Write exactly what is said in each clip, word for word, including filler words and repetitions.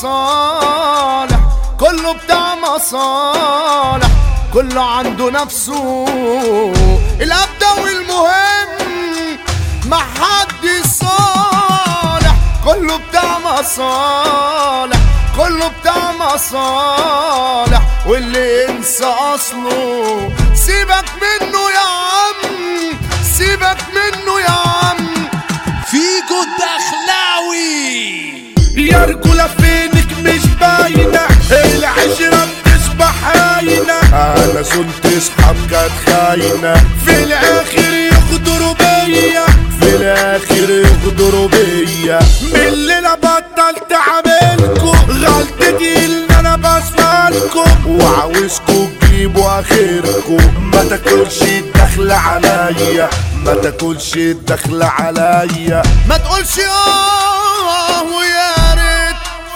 مصالح، كله بتاع مصالح، كله عنده نفسه الأبدع والمهم، ما حد صالح، كله بتاع مصالح، كله بتاع مصالح، واللي ينسى أصله سيبك منه يا عم، سيبك منه يا عم. فيجو الدخلاوي يا رجولة فينك مش باينة، العشرة بتصبح هاينة، أنا كنت أصحاب كانت خاينة، في الآخر يغدروا بيا، في الآخر يغدروا بيا، من الليلة بطلت أعملكوا، غلطتي إن أنا بصفالكوا، وعاوزكوا تجيبوا آخركوا، ما تاكلش الدخل عليا، ما تاكلش الدخل عليا، ما تقولش اه ويا ريت،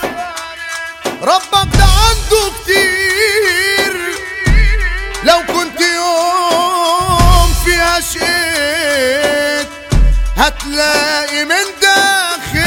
ربك ده عنده كتير، لو كنت يوم فيها شقيت هتلاقي من ده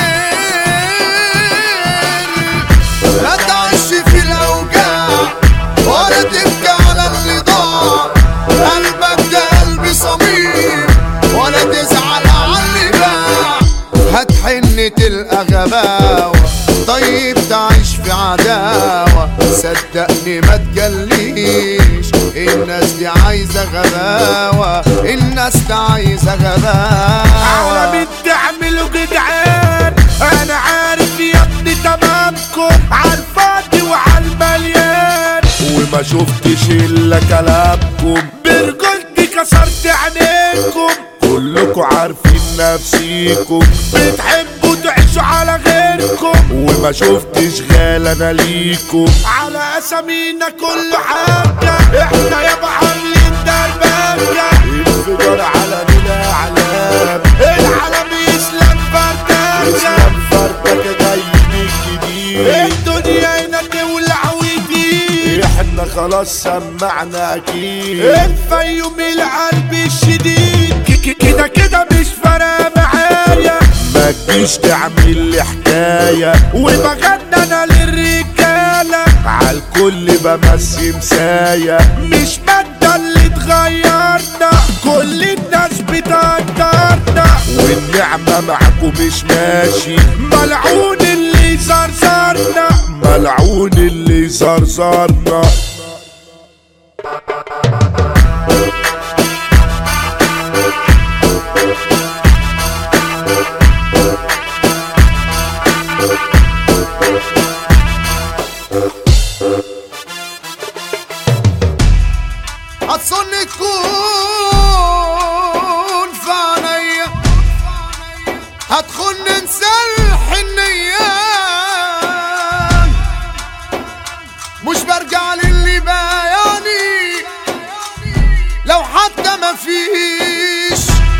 خير، لا تعيش في الأوجاع ولا تبكي على اللي ضاع، قلبك ده قلبي صميم ولا تزعل على اللي باع، هتحن تلقى غباوة طيب تعيش في عداوة، صدقني ما تجليش، الناس دي عايزة غباوة، الناس دي عايزة غباوة. عالمين تعملوا جدعان، انا عارف يا ابني تمامكم، عالفاضي وعالمليان، وما شفتش الا كلامكم، برجولتي كسرت عينيكم، كلكم عارفين نفسيكم، بتحبوا تعيشوا على غيركم، وما شفتش غال انا ليكم، على اسامينا كل حاجة، احنا يابا عاملين دربكة، انفجار على بلا علام، العالم يسلم فردكة، يسلم فردكة جاي من جديد، الدنيا هنا تولع ويديد، احنا خلاص سمعنا اكيد، الفيوم القلب الشديد، كده كده مش فارقة معايا، ما تجيش تعمل لي حكاية، وبغنى انا للرجالة، عالكل بمسي مسايا، مش مادة اللي اتغيرنا، كل الناس بتقدرنا، والنعمة معاكم مش ماشي، ملعون اللي زرزرنا، ملعون اللي زرزرنا. هتصن تكون في عينيا، هتخن نسلح النية، مش برجع للي بايعني، لو حتى مفيش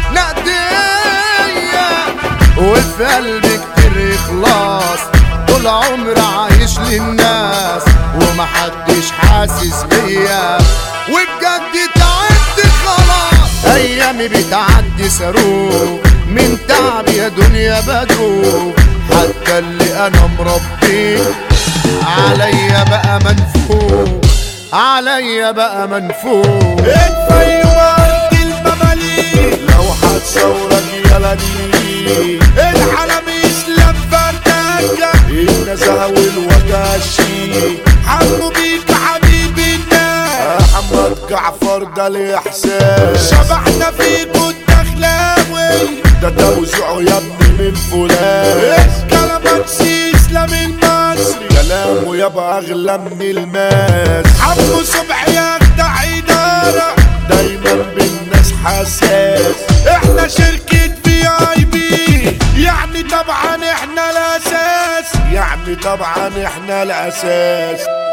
نقدية، وفي قلبي كتير إخلاص، طول عمري عايش للناس، ومحدش حاسس بيا، وبجد تعبت خلاص، ايامي بتعدي صاروخ، من تعب يا دنيا بدوخ، حتى اللي انا مربيه عليا بقى منفوخ، عليا بقى منفوخ. الفيوم ارض المماليك، لو هتصورك يلا دي، العالم يسلم فردكة، النزهة والوجه الشيك، حبوا بيك حبيبي الناس، محمد جعفر ده الاحساس، شبحنا فيكوا الدخلاوي، ده توزيعه يا ابني من فلان، كلامك اسلام المصري، كلامه يابا اغلى من الماس، حمو صبحي يخدع اداره، دايما بالناس حساس، احنا شركة في اي بي، يعني طبعا احنا الاساس، يعني طبعا احنا الاساس.